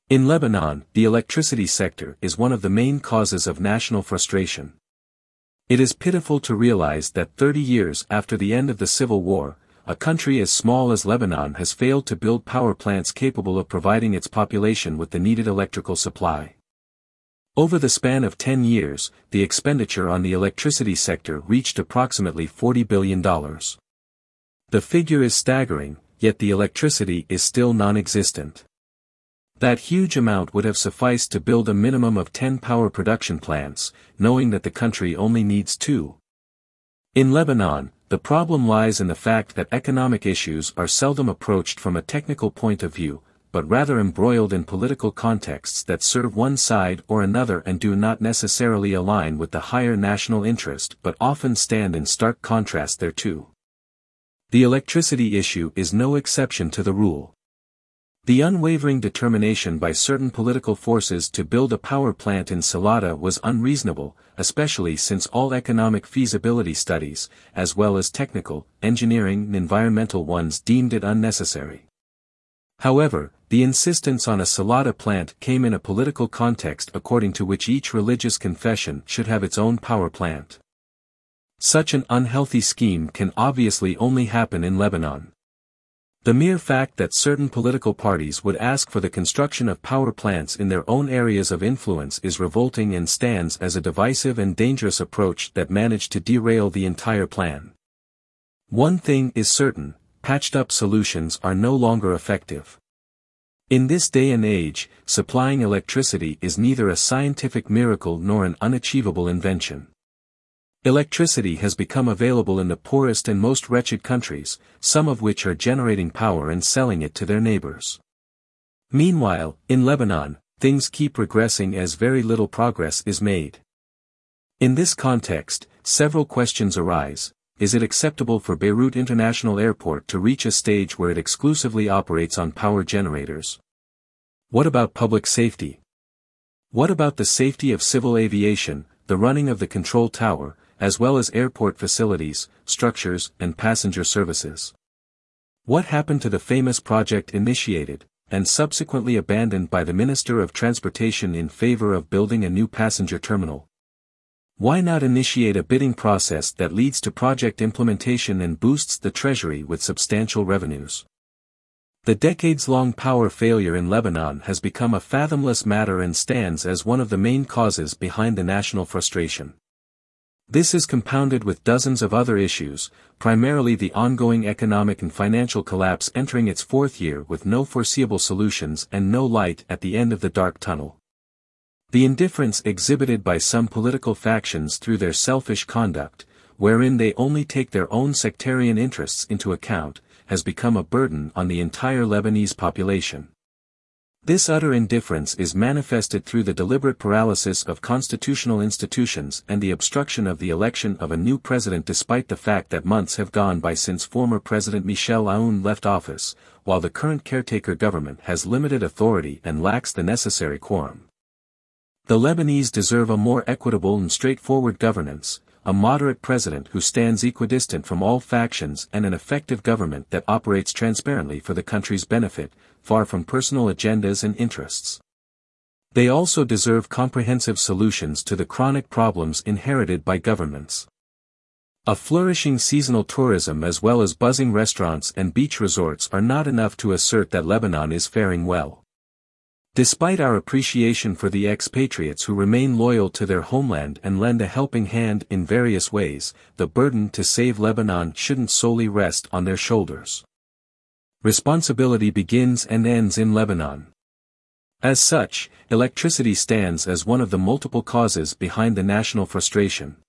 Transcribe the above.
In Lebanon, the electricity sector is one of the main causes of national frustration. It is pitiful to realize that 30 years after the end of the civil war, a country as small as Lebanon has failed to build power plants capable of providing its population with the needed electrical supply. Over the span of 10 years, the expenditure on the electricity sector reached approximately $40 billion. The figure is staggering, yet the electricity is still non-existent. That huge amount would have sufficed to build a minimum of 10 power production plants, knowing that the country only needs 2. In Lebanon, the problem lies in the fact that economic issues are seldom approached from a technical point of view, but rather embroiled in political contexts that serve one side or another and do not necessarily align with the higher national interest but often stand in stark contrast thereto. The electricity issue is no exception to the rule. The unwavering determination by certain political forces to build a power plant in Salata was unreasonable, especially since all economic feasibility studies, as well as technical, engineering and environmental ones deemed it unnecessary. However, the insistence on a Salata plant came in a political context according to which each religious confession should have its own power plant. Such an unhealthy scheme can obviously only happen in Lebanon. The mere fact that certain political parties would ask for the construction of power plants in their own areas of influence is revolting and stands as a divisive and dangerous approach that managed to derail the entire plan. One thing is certain, patched-up solutions are no longer effective. In this day and age, supplying electricity is neither a scientific miracle nor an unachievable invention. Electricity has become available in the poorest and most wretched countries, some of which are generating power and selling it to their neighbors. Meanwhile, in Lebanon, things keep regressing as very little progress is made. In this context, several questions arise. Is it acceptable for Beirut International Airport to reach a stage where it exclusively operates on power generators? What about public safety? What about the safety of civil aviation, the running of the control tower, as well as airport facilities, structures, and passenger services? What happened to the famous project initiated, and subsequently abandoned by the Minister of Transportation in favor of building a new passenger terminal? Why not initiate a bidding process that leads to project implementation and boosts the treasury with substantial revenues? The decades-long power failure in Lebanon has become a fathomless matter and stands as one of the main causes behind the national frustration. This is compounded with dozens of other issues, primarily the ongoing economic and financial collapse entering its 4th year with no foreseeable solutions and no light at the end of the dark tunnel. The indifference exhibited by some political factions through their selfish conduct, wherein they only take their own sectarian interests into account, has become a burden on the entire Lebanese population. This utter indifference is manifested through the deliberate paralysis of constitutional institutions and the obstruction of the election of a new president despite the fact that months have gone by since former President Michel Aoun left office, while the current caretaker government has limited authority and lacks the necessary quorum. The Lebanese deserve a more equitable and straightforward governance, a moderate president who stands equidistant from all factions and an effective government that operates transparently for the country's benefit, far from personal agendas and interests. They also deserve comprehensive solutions to the chronic problems inherited by governments. A flourishing seasonal tourism as well as buzzing restaurants and beach resorts are not enough to assert that Lebanon is faring well. Despite our appreciation for the expatriates who remain loyal to their homeland and lend a helping hand in various ways, the burden to save Lebanon shouldn't solely rest on their shoulders. Responsibility begins and ends in Lebanon. As such, electricity stands as one of the multiple causes behind the national frustration.